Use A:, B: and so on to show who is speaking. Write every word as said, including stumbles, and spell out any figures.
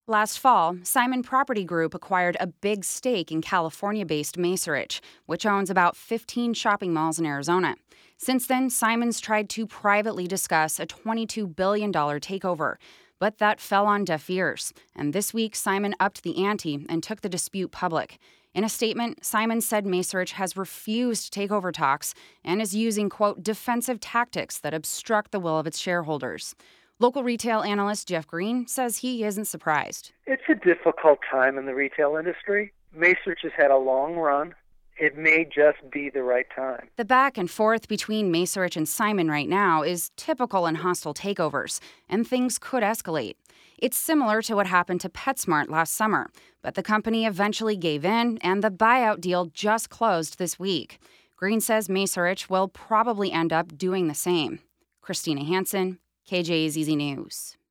A: Last fall, Simon Property Group acquired a big stake in California-based Macerich, which owns about fifteen shopping malls in Arizona. Since then, Simon's tried to privately discuss a twenty-two billion dollars takeover, but that fell on deaf ears. And this week, Simon upped the ante and took the dispute public. In a statement, Simon said Macerich has refused takeover talks and is using, quote, defensive tactics that obstruct the will of its shareholders. Local retail analyst Jeff Green says he isn't surprised.
B: It's a difficult time in the retail industry. Macerich has had a long run. It may just be the right time.
A: The back and forth between Macerich and Simon right now is typical in hostile takeovers, and things could escalate. It's similar to what happened to PetSmart last summer, but the company eventually gave in, and the buyout deal just closed this week. Green says Macerich will probably end up doing the same. Christina Hansen, K J Z Z News.